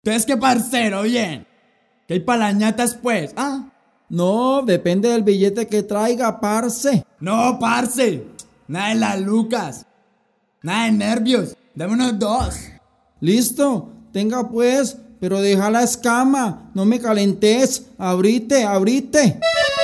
Entonces, ¿qué parcero? Bien. ¿Qué hay para las ñatas, pues? ¿Ah? No, depende del billete que traiga, parce. No, parce. Nada de las lucas. Nada de nervios. Dame unos 2. Listo, tenga pues, pero deja la escama. No me calentes. Abrite, abrite.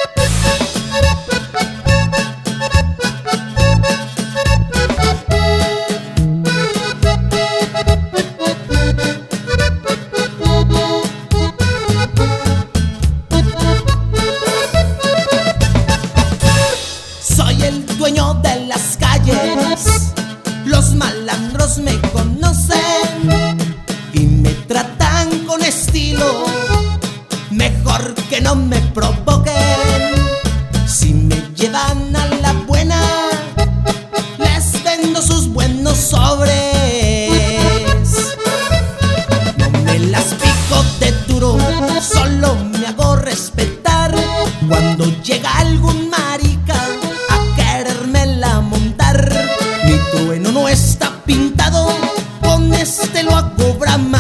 Soy el dueño de las calles, los malandros me conocen y me tratan con estilo, mejor que no me provoquen. Si me llevan a la buena, les vendo sus buenos sobres. No me las pico de duro, solo me hago respetar. Cuando llega algún marica a querérmela montar, mi trueno no está pintado, con este lo hago bramar.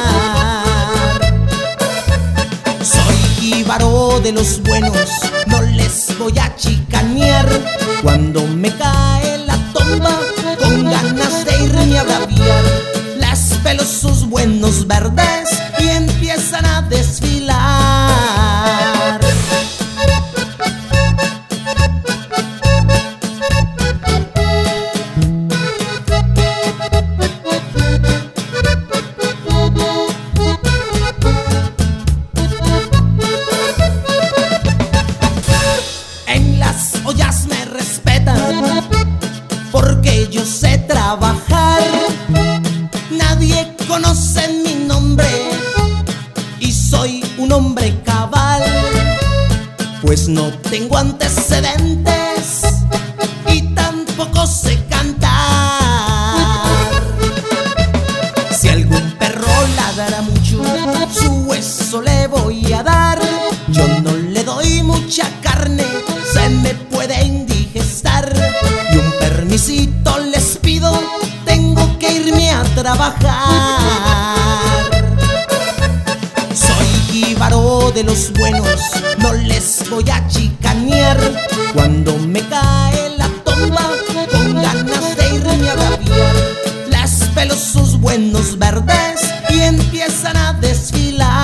Soy jíbaro de los buenos, no les voy a chicanear. Cuando me cae la tomba, con ganas de irme a braviar, les pelo sus buenos verdes y empiezan a desfilar. En las ollas me respetan porque yo sé trabajar. Nadie conoce mi nombre y soy un hombre cabal, pues no tengo antecedentes y tampoco sé cantar. Si algún perro ladra mucho, su hueso le voy a dar. Yo no le doy mucha carne, se me puede indigestar. Y un permisito les pido, tengo que irme a trabajar. Soy jíbaro de los buenos, no les voy a chicanear. Cuando me cae la tomba, con ganas de irme a braviar, les pelo sus buenos verdes y empiezan a desfilar.